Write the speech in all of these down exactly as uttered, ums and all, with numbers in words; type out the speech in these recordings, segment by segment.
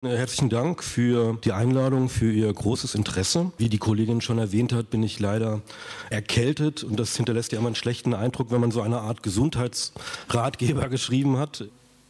Herzlichen Dank für die Einladung, für Ihr großes Interesse. Wie die Kollegin schon erwähnt hat, bin ich leider erkältet und das hinterlässt ja immer einen schlechten Eindruck, wenn man so eine Art Gesundheitsratgeber geschrieben hat.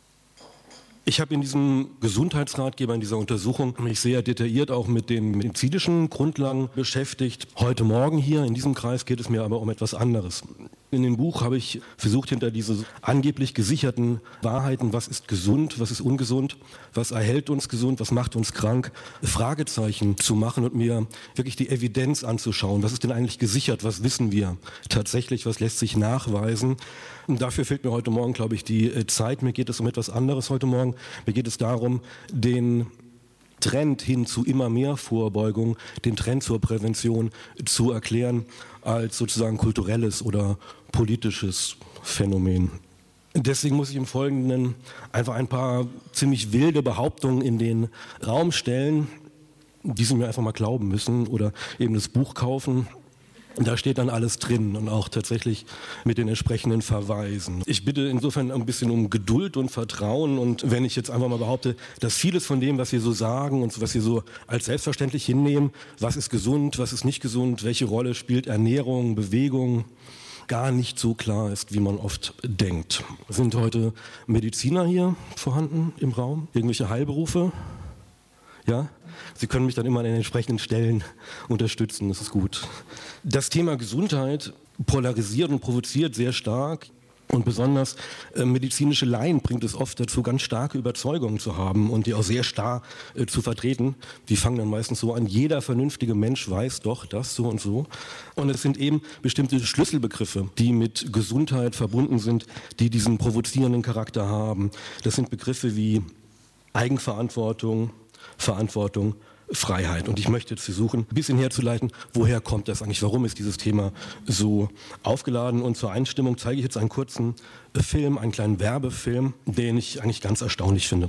Ich habe in diesem Gesundheitsratgeber, in dieser Untersuchung, mich sehr detailliert auch mit den medizinischen Grundlagen beschäftigt. Heute Morgen hier in diesem Kreis geht es mir aber um etwas anderes. In dem Buch habe ich versucht, hinter diese angeblich gesicherten Wahrheiten, was ist gesund, was ist ungesund, was erhält uns gesund, was macht uns krank, Fragezeichen zu machen und mir wirklich die Evidenz anzuschauen. Was ist denn eigentlich gesichert? Was wissen wir tatsächlich? Was lässt sich nachweisen? Und dafür fehlt mir heute Morgen, glaube ich, die Zeit. Mir geht es um etwas anderes heute Morgen. Mir geht es darum, den Trend hin zu immer mehr Vorbeugung, den Trend zur Prävention zu erklären als sozusagen kulturelles oder politisches Phänomen. Deswegen muss ich im Folgenden einfach ein paar ziemlich wilde Behauptungen in den Raum stellen, die Sie mir einfach mal glauben müssen oder eben das Buch kaufen. Da steht dann alles drin und auch tatsächlich mit den entsprechenden Verweisen. Ich bitte insofern ein bisschen um Geduld und Vertrauen und wenn ich jetzt einfach mal behaupte, dass vieles von dem, was Sie so sagen und was Sie so als selbstverständlich hinnehmen, was ist gesund, was ist nicht gesund, welche Rolle spielt Ernährung, Bewegung, gar nicht so klar ist, wie man oft denkt. Sind heute Mediziner hier vorhanden im Raum? Irgendwelche Heilberufe? Ja? Sie können mich dann immer an den entsprechenden Stellen unterstützen, das ist gut. Das Thema Gesundheit polarisiert und provoziert sehr stark und besonders äh, medizinische Laien bringt es oft dazu, ganz starke Überzeugungen zu haben und die auch sehr starr äh, zu vertreten. Die fangen dann meistens so an, jeder vernünftige Mensch weiß doch das so und so. Und es sind eben bestimmte Schlüsselbegriffe, die mit Gesundheit verbunden sind, die diesen provozierenden Charakter haben. Das sind Begriffe wie Eigenverantwortung, Verantwortung, Freiheit. Und ich möchte jetzt versuchen, ein bisschen herzuleiten, woher kommt das eigentlich, warum ist dieses Thema so aufgeladen. Und zur Einstimmung zeige ich jetzt einen kurzen Film, einen kleinen Werbefilm, den ich eigentlich ganz erstaunlich finde.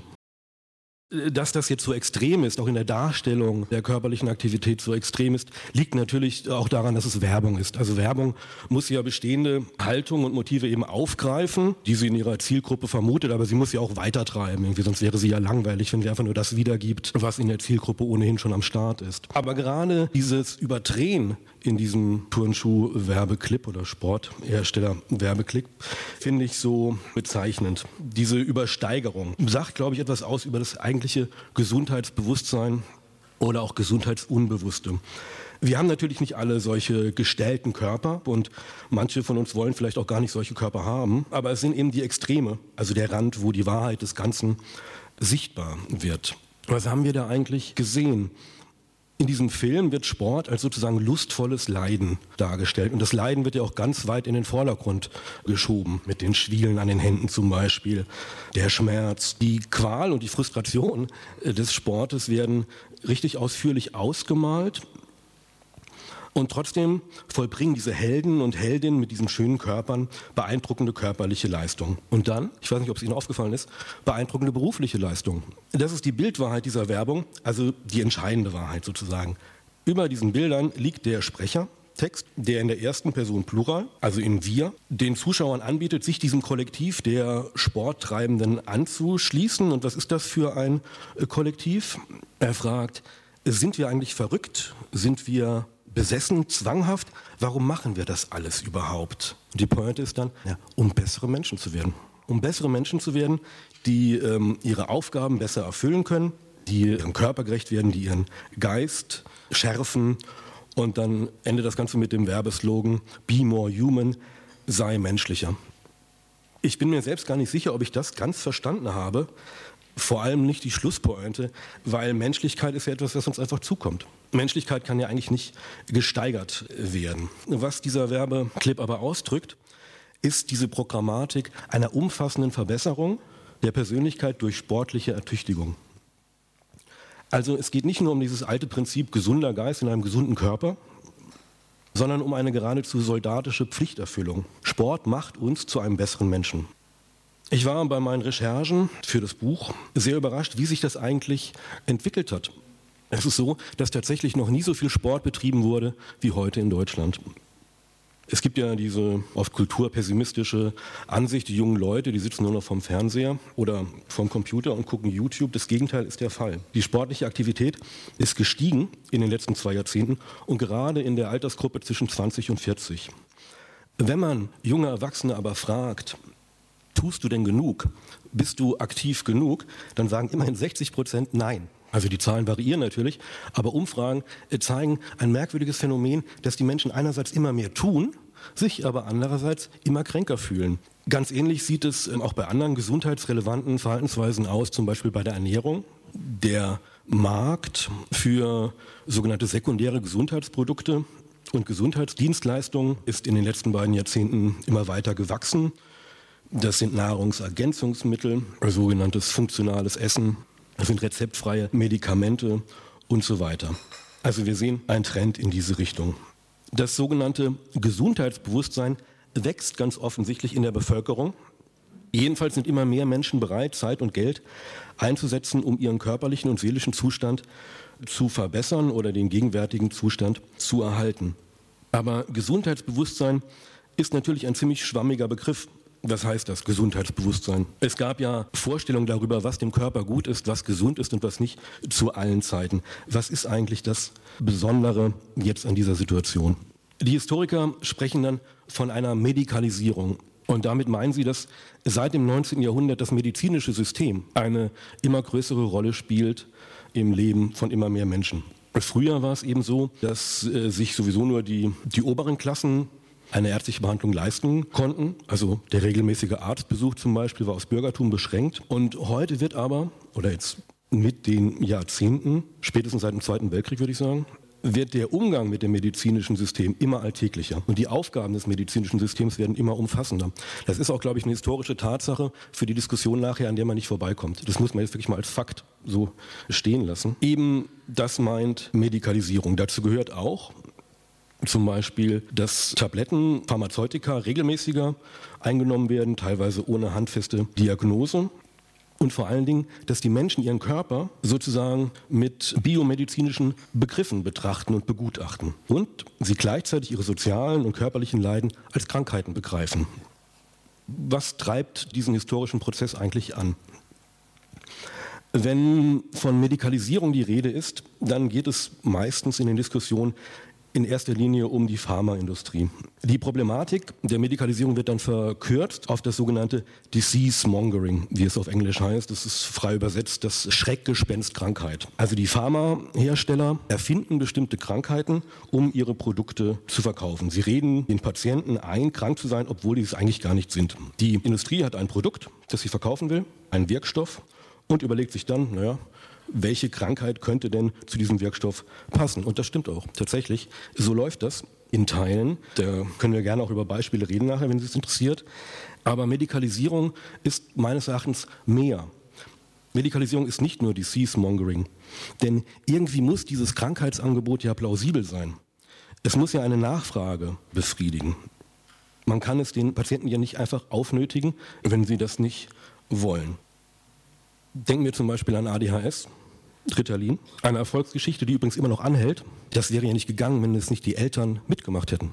Dass das jetzt so extrem ist, auch in der Darstellung der körperlichen Aktivität so extrem ist, liegt natürlich auch daran, dass es Werbung ist. Also Werbung muss ja bestehende Haltungen und Motive eben aufgreifen, die sie in ihrer Zielgruppe vermutet, aber sie muss sie auch weitertreiben. Irgendwie, sonst wäre sie ja langweilig, wenn sie einfach nur das wiedergibt, was in der Zielgruppe ohnehin schon am Start ist. Aber gerade dieses Überdrehen in diesem Turnschuh-Werbeclip oder Sporthersteller-Werbeclip finde ich so bezeichnend. Diese Übersteigerung sagt, glaube ich, etwas aus über das eigentliche Gesundheitsbewusstsein oder auch Gesundheitsunbewusste. Wir haben natürlich nicht alle solche gestellten Körper und manche von uns wollen vielleicht auch gar nicht solche Körper haben, aber es sind eben die Extreme, also der Rand, wo die Wahrheit des Ganzen sichtbar wird. Was haben wir da eigentlich gesehen? In diesem Film wird Sport als sozusagen lustvolles Leiden dargestellt. Und das Leiden wird ja auch ganz weit in den Vordergrund geschoben. Mit den Schwielen an den Händen zum Beispiel. Der Schmerz, die Qual und die Frustration des Sportes werden richtig ausführlich ausgemalt. Und trotzdem vollbringen diese Helden und Heldinnen mit diesen schönen Körpern beeindruckende körperliche Leistung. Und dann, ich weiß nicht, ob es Ihnen aufgefallen ist, beeindruckende berufliche Leistung. Das ist die Bildwahrheit dieser Werbung, also die entscheidende Wahrheit sozusagen. Über diesen Bildern liegt der Sprechertext, der in der ersten Person Plural, also in wir, den Zuschauern anbietet, sich diesem Kollektiv der Sporttreibenden anzuschließen. Und was ist das für ein Kollektiv? Er fragt, sind wir eigentlich verrückt? Sind wir besessen, zwanghaft, warum machen wir das alles überhaupt? Und die Pointe ist dann, ja, um bessere Menschen zu werden. Um bessere Menschen zu werden, die ähm, ihre Aufgaben besser erfüllen können, die ihrem Körper gerecht werden, die ihren Geist schärfen und dann endet das Ganze mit dem Werbeslogan Be more human, sei menschlicher. Ich bin mir selbst gar nicht sicher, ob ich das ganz verstanden habe, vor allem nicht die Schlusspointe, weil Menschlichkeit ist ja etwas, was uns einfach zukommt. Menschlichkeit kann ja eigentlich nicht gesteigert werden. Was dieser Werbeclip aber ausdrückt, ist diese Programmatik einer umfassenden Verbesserung der Persönlichkeit durch sportliche Ertüchtigung. Also es geht nicht nur um dieses alte Prinzip gesunder Geist in einem gesunden Körper, sondern um eine geradezu soldatische Pflichterfüllung. Sport macht uns zu einem besseren Menschen. Ich war bei meinen Recherchen für das Buch sehr überrascht, wie sich das eigentlich entwickelt hat. Es ist so, dass tatsächlich noch nie so viel Sport betrieben wurde wie heute in Deutschland. Es gibt ja diese oft kulturpessimistische Ansicht, die jungen Leute, die sitzen nur noch vorm Fernseher oder vorm Computer und gucken YouTube. Das Gegenteil ist der Fall. Die sportliche Aktivität ist gestiegen in den letzten zwei Jahrzehnten und gerade in der Altersgruppe zwischen zwanzig und vierzig. Wenn man junge Erwachsene aber fragt, tust du denn genug? Bist du aktiv genug? Dann sagen immerhin sechzig Prozent nein. Also die Zahlen variieren natürlich, aber Umfragen zeigen ein merkwürdiges Phänomen, dass die Menschen einerseits immer mehr tun, sich aber andererseits immer kränker fühlen. Ganz ähnlich sieht es auch bei anderen gesundheitsrelevanten Verhaltensweisen aus, zum Beispiel bei der Ernährung. Der Markt für sogenannte sekundäre Gesundheitsprodukte und Gesundheitsdienstleistungen ist in den letzten beiden Jahrzehnten immer weiter gewachsen. Das sind Nahrungsergänzungsmittel, sogenanntes funktionales Essen, das sind rezeptfreie Medikamente und so weiter. Also wir sehen einen Trend in diese Richtung. Das sogenannte Gesundheitsbewusstsein wächst ganz offensichtlich in der Bevölkerung. Jedenfalls sind immer mehr Menschen bereit, Zeit und Geld einzusetzen, um ihren körperlichen und seelischen Zustand zu verbessern oder den gegenwärtigen Zustand zu erhalten. Aber Gesundheitsbewusstsein ist natürlich ein ziemlich schwammiger Begriff. Was heißt das, Gesundheitsbewusstsein? Es gab ja Vorstellungen darüber, was dem Körper gut ist, was gesund ist und was nicht, zu allen Zeiten. Was ist eigentlich das Besondere jetzt an dieser Situation? Die Historiker sprechen dann von einer Medikalisierung. Und damit meinen sie, dass seit dem neunzehnten Jahrhundert das medizinische System eine immer größere Rolle spielt im Leben von immer mehr Menschen. Früher war es eben so, dass äh, sich sowieso nur die, die oberen Klassen eine ärztliche Behandlung leisten konnten. Also der regelmäßige Arztbesuch zum Beispiel war aufs Bürgertum beschränkt. Und heute wird aber, oder jetzt mit den Jahrzehnten, spätestens seit dem Zweiten Weltkrieg würde ich sagen, wird der Umgang mit dem medizinischen System immer alltäglicher. Und die Aufgaben des medizinischen Systems werden immer umfassender. Das ist auch, glaube ich, eine historische Tatsache für die Diskussion nachher, an der man nicht vorbeikommt. Das muss man jetzt wirklich mal als Fakt so stehen lassen. Eben das meint Medikalisierung. Dazu gehört auch zum Beispiel, dass Tabletten, Pharmazeutika regelmäßiger eingenommen werden, teilweise ohne handfeste Diagnose. Und vor allen Dingen, dass die Menschen ihren Körper sozusagen mit biomedizinischen Begriffen betrachten und begutachten. Und sie gleichzeitig ihre sozialen und körperlichen Leiden als Krankheiten begreifen. Was treibt diesen historischen Prozess eigentlich an? Wenn von Medikalisierung die Rede ist, dann geht es meistens in den Diskussionen in erster Linie um die Pharmaindustrie. Die Problematik der Medikalisierung wird dann verkürzt auf das sogenannte Disease Mongering, wie es auf Englisch heißt. Das ist frei übersetzt das Schreckgespenst Krankheit. Also die Pharmahersteller erfinden bestimmte Krankheiten, um ihre Produkte zu verkaufen. Sie reden den Patienten ein, krank zu sein, obwohl die es eigentlich gar nicht sind. Die Industrie hat ein Produkt, das sie verkaufen will, einen Wirkstoff, und überlegt sich dann, naja, welche Krankheit könnte denn zu diesem Wirkstoff passen? Und das stimmt auch, tatsächlich. So läuft das in Teilen. Da können wir gerne auch über Beispiele reden nachher, wenn es interessiert. Aber Medikalisierung ist meines Erachtens mehr. Medikalisierung ist nicht nur Disease-Mongering. Denn irgendwie muss dieses Krankheitsangebot ja plausibel sein. Es muss ja eine Nachfrage befriedigen. Man kann es den Patienten ja nicht einfach aufnötigen, wenn sie das nicht wollen. Denken wir zum Beispiel an A D H S, Ritalin, eine Erfolgsgeschichte, die übrigens immer noch anhält. Das wäre ja nicht gegangen, wenn es nicht die Eltern mitgemacht hätten.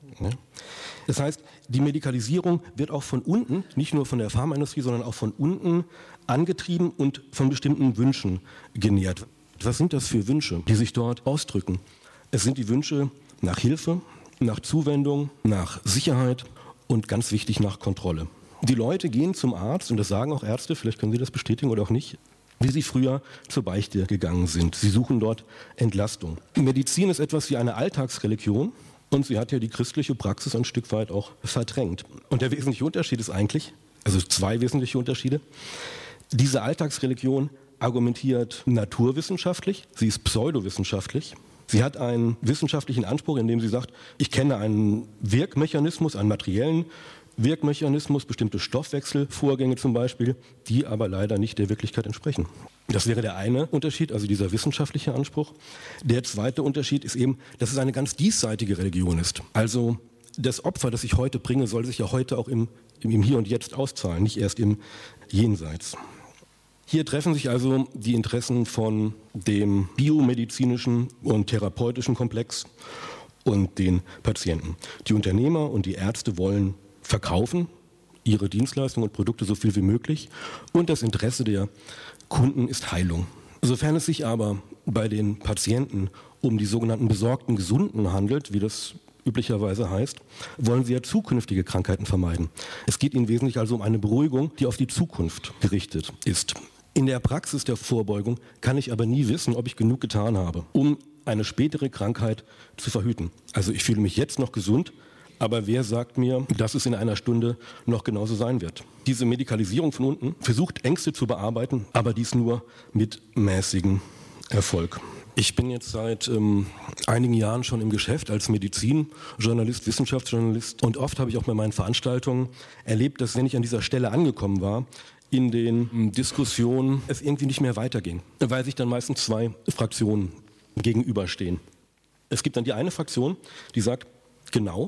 Das heißt, die Medikalisierung wird auch von unten, nicht nur von der Pharmaindustrie, sondern auch von unten angetrieben und von bestimmten Wünschen genährt. Was sind das für Wünsche, die sich dort ausdrücken? Es sind die Wünsche nach Hilfe, nach Zuwendung, nach Sicherheit und ganz wichtig nach Kontrolle. Die Leute gehen zum Arzt, und das sagen auch Ärzte, vielleicht können Sie das bestätigen oder auch nicht, wie sie früher zur Beichte gegangen sind. Sie suchen dort Entlastung. Medizin ist etwas wie eine Alltagsreligion, und sie hat ja die christliche Praxis ein Stück weit auch verdrängt. Und der wesentliche Unterschied ist eigentlich, also zwei wesentliche Unterschiede, diese Alltagsreligion argumentiert naturwissenschaftlich, sie ist pseudowissenschaftlich. Sie hat einen wissenschaftlichen Anspruch, indem sie sagt, ich kenne einen Wirkmechanismus, einen materiellen Wirkmechanismus, bestimmte Stoffwechselvorgänge zum Beispiel, die aber leider nicht der Wirklichkeit entsprechen. Das wäre der eine Unterschied, also dieser wissenschaftliche Anspruch. Der zweite Unterschied ist eben, dass es eine ganz diesseitige Religion ist. Also das Opfer, das ich heute bringe, soll sich ja heute auch im, im Hier und Jetzt auszahlen, nicht erst im Jenseits. Hier treffen sich also die Interessen von dem biomedizinischen und therapeutischen Komplex und den Patienten. Die Unternehmer und die Ärzte wollen verkaufen, ihre Dienstleistungen und Produkte so viel wie möglich, und das Interesse der Kunden ist Heilung. Sofern es sich aber bei den Patienten um die sogenannten besorgten Gesunden handelt, wie das üblicherweise heißt, wollen sie ja zukünftige Krankheiten vermeiden. Es geht ihnen wesentlich also um eine Beruhigung, die auf die Zukunft gerichtet ist. In der Praxis der Vorbeugung kann ich aber nie wissen, ob ich genug getan habe, um eine spätere Krankheit zu verhüten. Also ich fühle mich jetzt noch gesund, aber wer sagt mir, dass es in einer Stunde noch genauso sein wird? Diese Medikalisierung von unten versucht, Ängste zu bearbeiten, aber dies nur mit mäßigem Erfolg. Ich bin jetzt seit ähm, einigen Jahren schon im Geschäft als Medizinjournalist, Wissenschaftsjournalist, und oft habe ich auch bei meinen Veranstaltungen erlebt, dass, wenn ich an dieser Stelle angekommen war, in den ähm, Diskussionen es irgendwie nicht mehr weiterging, weil sich dann meistens zwei Fraktionen gegenüberstehen. Es gibt dann die eine Fraktion, die sagt, genau,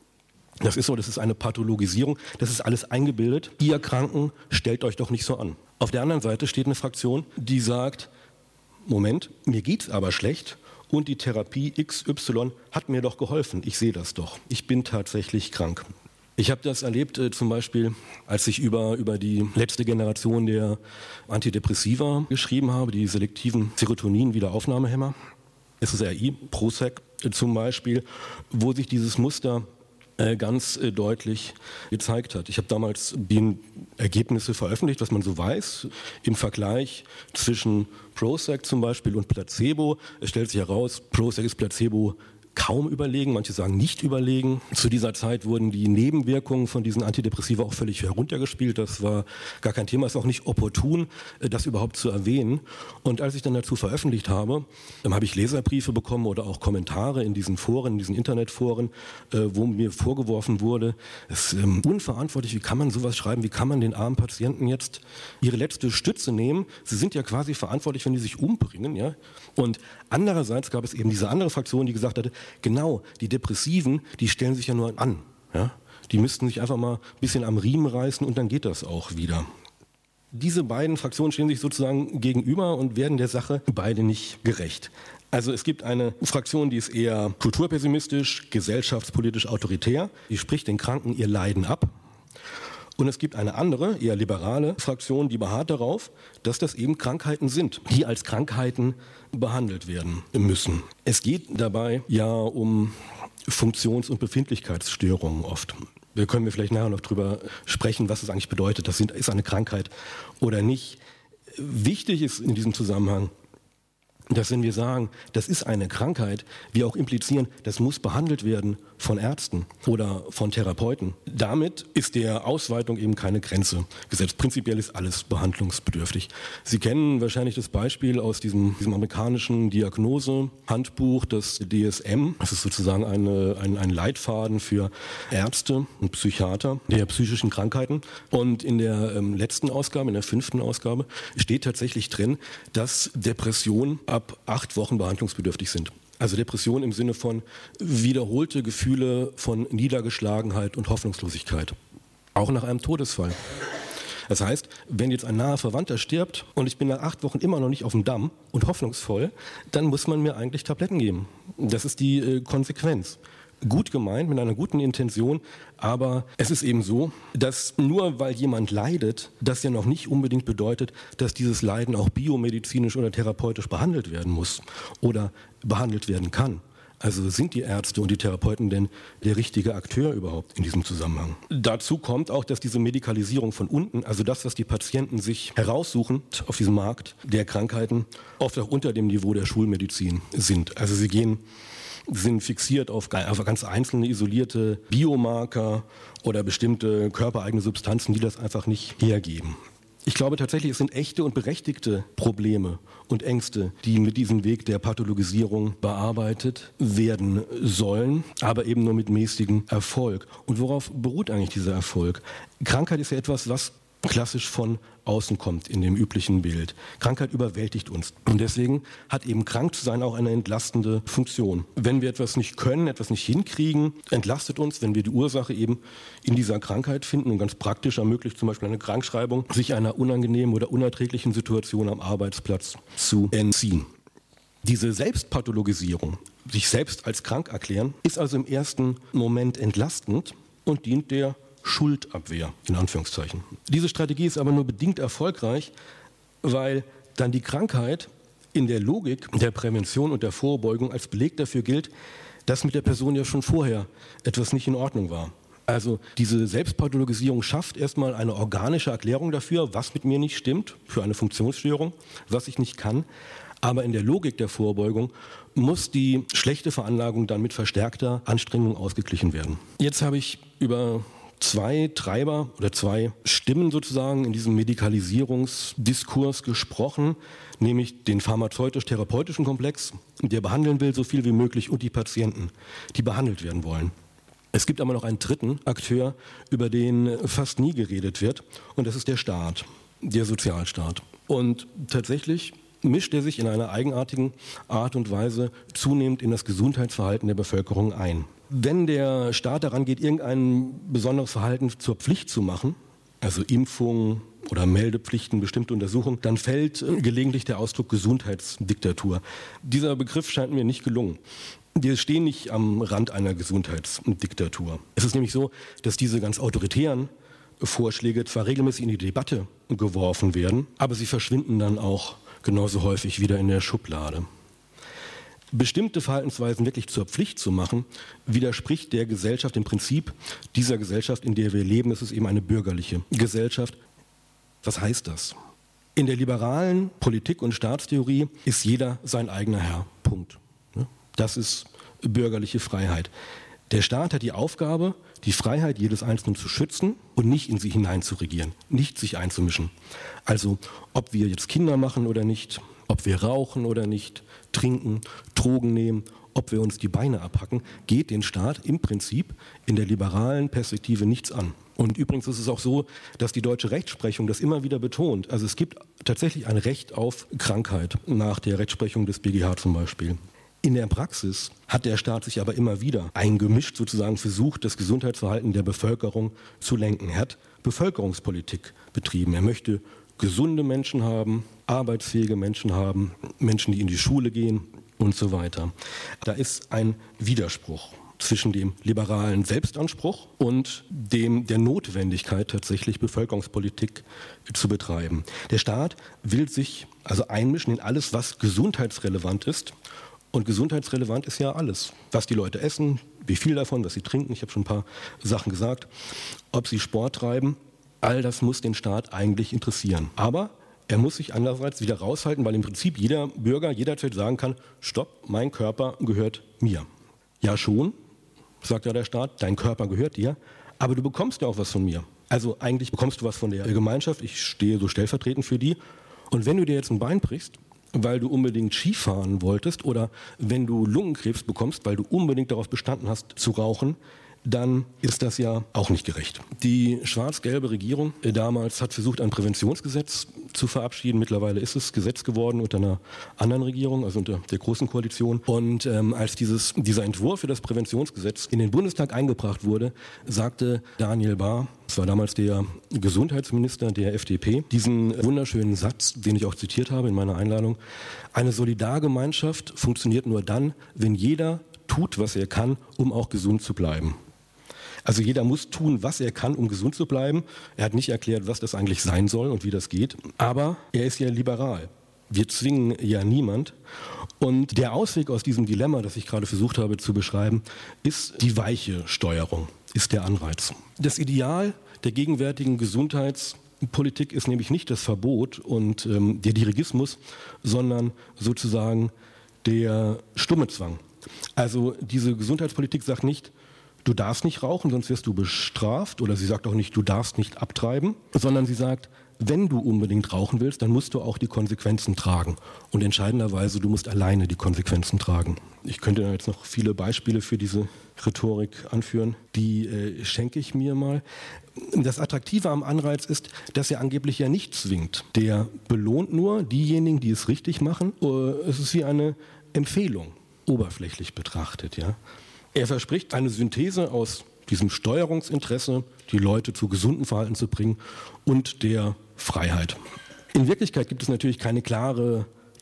das ist so, das ist eine Pathologisierung, das ist alles eingebildet, ihr Kranken, stellt euch doch nicht so an. Auf der anderen Seite steht eine Fraktion, die sagt, Moment, mir geht's aber schlecht und die Therapie X Y hat mir doch geholfen. Ich sehe das doch. Ich bin tatsächlich krank. Ich habe das erlebt äh, zum Beispiel, als ich über, über die letzte Generation der Antidepressiva geschrieben habe, die selektiven Serotonin-Wiederaufnahmehämmer, S S R I, Prozac äh, zum Beispiel, wo sich dieses Muster ganz deutlich gezeigt hat. Ich habe damals die Ergebnisse veröffentlicht, was man so weiß, im Vergleich zwischen Prozac zum Beispiel und Placebo. Es stellt sich heraus, Prozac ist Placebo kaum überlegen, manche sagen nicht überlegen. Zu dieser Zeit wurden die Nebenwirkungen von diesen Antidepressiva auch völlig heruntergespielt. Das war gar kein Thema, ist auch nicht opportun, das überhaupt zu erwähnen. Und als ich dann dazu veröffentlicht habe, dann habe ich Leserbriefe bekommen oder auch Kommentare in diesen Foren, in diesen Internetforen, wo mir vorgeworfen wurde, es ist unverantwortlich, wie kann man sowas schreiben, wie kann man den armen Patienten jetzt ihre letzte Stütze nehmen? Sie sind ja quasi verantwortlich, wenn die sich umbringen. Ja? Und andererseits gab es eben diese andere Fraktion, die gesagt hatte, genau, die Depressiven, die stellen sich ja nur an. Ja? Die müssten sich einfach mal ein bisschen am Riemen reißen und dann geht das auch wieder. Diese beiden Fraktionen stehen sich sozusagen gegenüber und werden der Sache beide nicht gerecht. Also es gibt eine Fraktion, die ist eher kulturpessimistisch, gesellschaftspolitisch autoritär, die spricht den Kranken ihr Leiden ab. Und es gibt eine andere, eher liberale Fraktion, die beharrt darauf, dass das eben Krankheiten sind, die als Krankheiten behandelt werden müssen. Es geht dabei ja um Funktions- und Befindlichkeitsstörungen oft. Da können wir vielleicht nachher noch drüber sprechen, was es eigentlich bedeutet. Das ist eine Krankheit oder nicht. Wichtig ist in diesem Zusammenhang, dass wenn wir sagen, das ist eine Krankheit, wir auch implizieren, das muss behandelt werden von Ärzten oder von Therapeuten. Damit ist der Ausweitung eben keine Grenze gesetzt. Prinzipiell ist alles behandlungsbedürftig. Sie kennen wahrscheinlich das Beispiel aus diesem, diesem amerikanischen Diagnosehandbuch, das D S M. Das ist sozusagen eine, ein, ein Leitfaden für Ärzte und Psychiater der psychischen Krankheiten. Und in der ähm, letzten Ausgabe, in der fünften Ausgabe, steht tatsächlich drin, dass Depressionen ab acht Wochen behandlungsbedürftig sind. Also Depression im Sinne von wiederholte Gefühle von Niedergeschlagenheit und Hoffnungslosigkeit. Auch nach einem Todesfall. Das heißt, wenn jetzt ein naher Verwandter stirbt und ich bin nach acht Wochen immer noch nicht auf dem Damm und hoffnungsvoll, dann muss man mir eigentlich Tabletten geben. Das ist die äh, Konsequenz. Gut gemeint, mit einer guten Intention, aber es ist eben so, dass nur weil jemand leidet, das ja noch nicht unbedingt bedeutet, dass dieses Leiden auch biomedizinisch oder therapeutisch behandelt werden muss oder behandelt werden kann. Also sind die Ärzte und die Therapeuten denn der richtige Akteur überhaupt in diesem Zusammenhang? Dazu kommt auch, dass diese Medikalisierung von unten, also das, was die Patienten sich heraussuchen auf diesem Markt der Krankheiten, oft auch unter dem Niveau der Schulmedizin sind. Also sie gehen sind fixiert auf ganz einzelne isolierte Biomarker oder bestimmte körpereigene Substanzen, die das einfach nicht hergeben. Ich glaube tatsächlich, es sind echte und berechtigte Probleme und Ängste, die mit diesem Weg der Pathologisierung bearbeitet werden sollen, aber eben nur mit mäßigem Erfolg. Und worauf beruht eigentlich dieser Erfolg? Krankheit ist ja etwas, was klassisch von außen kommt in dem üblichen Bild. Krankheit überwältigt uns. Und deswegen hat eben krank zu sein auch eine entlastende Funktion. Wenn wir etwas nicht können, etwas nicht hinkriegen, entlastet uns, wenn wir die Ursache eben in dieser Krankheit finden und ganz praktisch ermöglicht zum Beispiel eine Krankschreibung, sich einer unangenehmen oder unerträglichen Situation am Arbeitsplatz zu entziehen. Diese Selbstpathologisierung, sich selbst als krank erklären, ist also im ersten Moment entlastend und dient der Schuldabwehr, in Anführungszeichen. Diese Strategie ist aber nur bedingt erfolgreich, weil dann die Krankheit in der Logik der Prävention und der Vorbeugung als Beleg dafür gilt, dass mit der Person ja schon vorher etwas nicht in Ordnung war. Also diese Selbstpathologisierung schafft erstmal eine organische Erklärung dafür, was mit mir nicht stimmt, für eine Funktionsstörung, was ich nicht kann. Aber in der Logik der Vorbeugung muss die schlechte Veranlagung dann mit verstärkter Anstrengung ausgeglichen werden. Jetzt habe ich über zwei Treiber oder zwei Stimmen sozusagen in diesem Medikalisierungsdiskurs gesprochen, nämlich den pharmazeutisch-therapeutischen Komplex, der behandeln will so viel wie möglich, und die Patienten, die behandelt werden wollen. Es gibt aber noch einen dritten Akteur, über den fast nie geredet wird, und das ist der Staat, der Sozialstaat. Und tatsächlich mischt er sich in einer eigenartigen Art und Weise zunehmend in das Gesundheitsverhalten der Bevölkerung ein. Wenn der Staat daran geht, irgendein besonderes Verhalten zur Pflicht zu machen, also Impfungen oder Meldepflichten, bestimmte Untersuchungen, dann fällt gelegentlich der Ausdruck Gesundheitsdiktatur. Dieser Begriff scheint mir nicht gelungen. Wir stehen nicht am Rand einer Gesundheitsdiktatur. Es ist nämlich so, dass diese ganz autoritären Vorschläge zwar regelmäßig in die Debatte geworfen werden, aber sie verschwinden dann auch genauso häufig wieder in der Schublade. Bestimmte Verhaltensweisen wirklich zur Pflicht zu machen, widerspricht der Gesellschaft, im Prinzip dieser Gesellschaft, in der wir leben. Es ist eben eine bürgerliche Gesellschaft. Was heißt das? In der liberalen Politik- und Staatstheorie ist jeder sein eigener Herr. Punkt. Das ist bürgerliche Freiheit. Der Staat hat die Aufgabe, die Freiheit jedes Einzelnen zu schützen und nicht in sie hinein zu regieren, nicht sich einzumischen. Also ob wir jetzt Kinder machen oder nicht, ob wir rauchen oder nicht, trinken, Drogen nehmen, ob wir uns die Beine abhacken, geht den Staat im Prinzip in der liberalen Perspektive nichts an. Und übrigens ist es auch so, dass die deutsche Rechtsprechung das immer wieder betont. Also es gibt tatsächlich ein Recht auf Krankheit nach der Rechtsprechung des B G H zum Beispiel. In der Praxis hat der Staat sich aber immer wieder eingemischt, sozusagen versucht, das Gesundheitsverhalten der Bevölkerung zu lenken. Er hat Bevölkerungspolitik betrieben. Er möchte gesunde Menschen haben, arbeitsfähige Menschen haben, Menschen, die in die Schule gehen und so weiter. Da ist ein Widerspruch zwischen dem liberalen Selbstanspruch und dem der Notwendigkeit, tatsächlich Bevölkerungspolitik zu betreiben. Der Staat will sich also einmischen in alles, was gesundheitsrelevant ist. Und gesundheitsrelevant ist ja alles, was die Leute essen, wie viel davon, was sie trinken. Ich habe schon ein paar Sachen gesagt. Ob sie Sport treiben, all das muss den Staat eigentlich interessieren. Aber er muss sich andererseits wieder raushalten, weil im Prinzip jeder Bürger jederzeit sagen kann, stopp, mein Körper gehört mir. Ja schon, sagt ja der Staat, dein Körper gehört dir, aber du bekommst ja auch was von mir. Also eigentlich bekommst du was von der Gemeinschaft, ich stehe so stellvertretend für die. Und wenn du dir jetzt ein Bein brichst, weil du unbedingt Skifahren wolltest, oder wenn du Lungenkrebs bekommst, weil du unbedingt darauf bestanden hast zu rauchen, dann ist das ja auch nicht gerecht. Die schwarz-gelbe Regierung damals hat versucht, ein Präventionsgesetz zu verabschieden. Mittlerweile ist es Gesetz geworden unter einer anderen Regierung, also unter der Großen Koalition. Und ähm, als dieses, dieser Entwurf für das Präventionsgesetz in den Bundestag eingebracht wurde, sagte Daniel Bahr, das war damals der Gesundheitsminister der F D P, diesen wunderschönen Satz, den ich auch zitiert habe in meiner Einladung: Eine Solidargemeinschaft funktioniert nur dann, wenn jeder tut, was er kann, um auch gesund zu bleiben. Also jeder muss tun, was er kann, um gesund zu bleiben. Er hat nicht erklärt, was das eigentlich sein soll und wie das geht. Aber er ist ja liberal. Wir zwingen ja niemand. Und der Ausweg aus diesem Dilemma, das ich gerade versucht habe zu beschreiben, ist die weiche Steuerung, ist der Anreiz. Das Ideal der gegenwärtigen Gesundheitspolitik ist nämlich nicht das Verbot und ähm, der Dirigismus, sondern sozusagen der stumme Zwang. Also diese Gesundheitspolitik sagt nicht, du darfst nicht rauchen, sonst wirst du bestraft, oder sie sagt auch nicht, du darfst nicht abtreiben, sondern sie sagt, wenn du unbedingt rauchen willst, dann musst du auch die Konsequenzen tragen. Und entscheidenderweise, du musst alleine die Konsequenzen tragen. Ich könnte jetzt noch viele Beispiele für diese Rhetorik anführen, die äh, schenke ich mir mal. Das Attraktive am Anreiz ist, dass er angeblich ja nicht zwingt. Der belohnt nur diejenigen, die es richtig machen. Es ist wie eine Empfehlung, oberflächlich betrachtet, ja. Er verspricht eine Synthese aus diesem Steuerungsinteresse, die Leute zu gesundem Verhalten zu bringen, und der Freiheit. In Wirklichkeit gibt es natürlich keine klare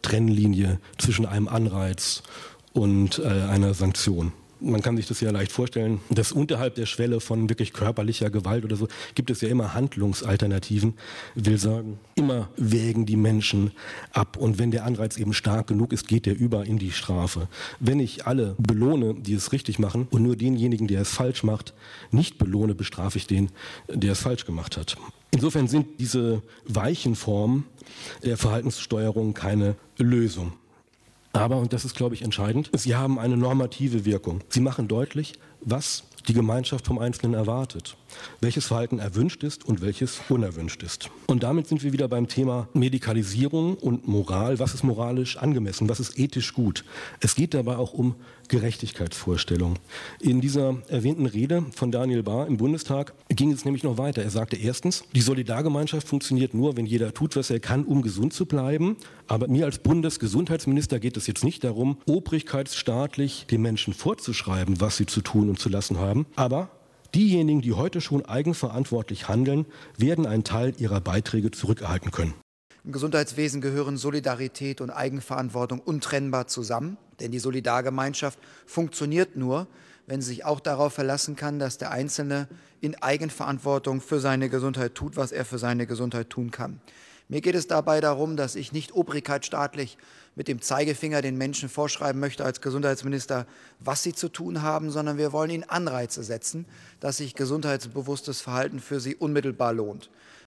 Trennlinie zwischen einem Anreiz und äh, einer Sanktion. Man kann sich das ja leicht vorstellen, dass unterhalb der Schwelle von wirklich körperlicher Gewalt oder so gibt es ja immer Handlungsalternativen. Ich will sagen, immer wägen die Menschen ab. Und wenn der Anreiz eben stark genug ist, geht der über in die Strafe. Wenn ich alle belohne, die es richtig machen, und nur denjenigen, der es falsch macht, nicht belohne, bestrafe ich den, der es falsch gemacht hat. Insofern sind diese weichen Formen der Verhaltenssteuerung keine Lösung. Aber, und das ist, glaube ich, entscheidend, sie haben eine normative Wirkung. Sie machen deutlich, was die Gemeinschaft vom Einzelnen erwartet, welches Verhalten erwünscht ist und welches unerwünscht ist. Und damit sind wir wieder beim Thema Medikalisierung und Moral. Was ist moralisch angemessen? Was ist ethisch gut? Es geht dabei auch um Gerechtigkeitsvorstellungen. In dieser erwähnten Rede von Daniel Bahr im Bundestag ging es nämlich noch weiter. Er sagte erstens, die Solidargemeinschaft funktioniert nur, wenn jeder tut, was er kann, um gesund zu bleiben. Aber mir als Bundesgesundheitsminister geht es jetzt nicht darum, obrigkeitsstaatlich den Menschen vorzuschreiben, was sie zu tun und zu lassen haben. Aber diejenigen, die heute schon eigenverantwortlich handeln, werden einen Teil ihrer Beiträge zurückerhalten können. Im Gesundheitswesen gehören Solidarität und Eigenverantwortung untrennbar zusammen. Denn die Solidargemeinschaft funktioniert nur, wenn sie sich auch darauf verlassen kann, dass der Einzelne in Eigenverantwortung für seine Gesundheit tut, was er für seine Gesundheit tun kann. Mir geht es dabei darum, dass ich nicht obrigkeitsstaatlich mit dem Zeigefinger den Menschen vorschreiben möchte als Gesundheitsminister, was sie zu tun haben, sondern wir wollen ihnen Anreize setzen, dass sich gesundheitsbewusstes Verhalten für sie unmittelbar lohnt.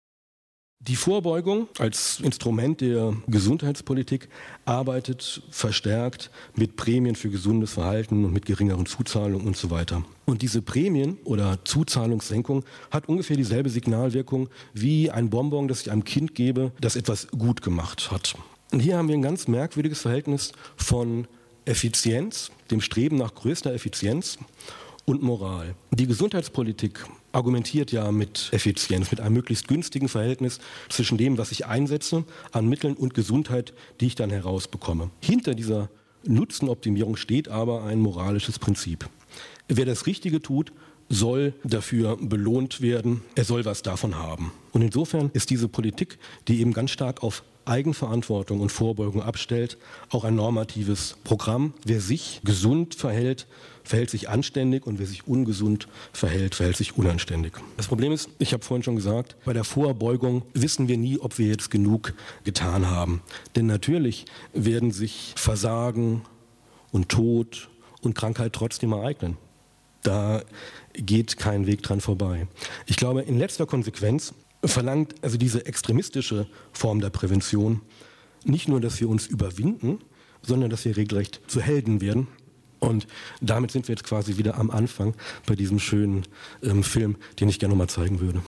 Die Vorbeugung als Instrument der Gesundheitspolitik arbeitet verstärkt mit Prämien für gesundes Verhalten und mit geringeren Zuzahlungen und so weiter. Und diese Prämien oder Zuzahlungssenkung hat ungefähr dieselbe Signalwirkung wie ein Bonbon, das ich einem Kind gebe, das etwas gut gemacht hat. Und hier haben wir ein ganz merkwürdiges Verhältnis von Effizienz, dem Streben nach größter Effizienz, und Moral. Die Gesundheitspolitik argumentiert ja mit Effizienz, mit einem möglichst günstigen Verhältnis zwischen dem, was ich einsetze an Mitteln und Gesundheit, die ich dann herausbekomme. Hinter dieser Nutzenoptimierung steht aber ein moralisches Prinzip. Wer das Richtige tut, soll dafür belohnt werden, er soll was davon haben. Und insofern ist diese Politik, die eben ganz stark auf Eigenverantwortung und Vorbeugung abstellt, auch ein normatives Programm. Wer sich gesund verhält, verhält sich anständig, und wer sich ungesund verhält, verhält sich unanständig. Das Problem ist, ich habe vorhin schon gesagt, bei der Vorbeugung wissen wir nie, ob wir jetzt genug getan haben. Denn natürlich werden sich Versagen und Tod und Krankheit trotzdem ereignen. Da geht kein Weg dran vorbei. Ich glaube, in letzter Konsequenz verlangt also diese extremistische Form der Prävention nicht nur, dass wir uns überwinden, sondern dass wir regelrecht zu Helden werden. Und damit sind wir jetzt quasi wieder am Anfang bei diesem schönen ähm, Film, den ich gerne noch mal zeigen würde.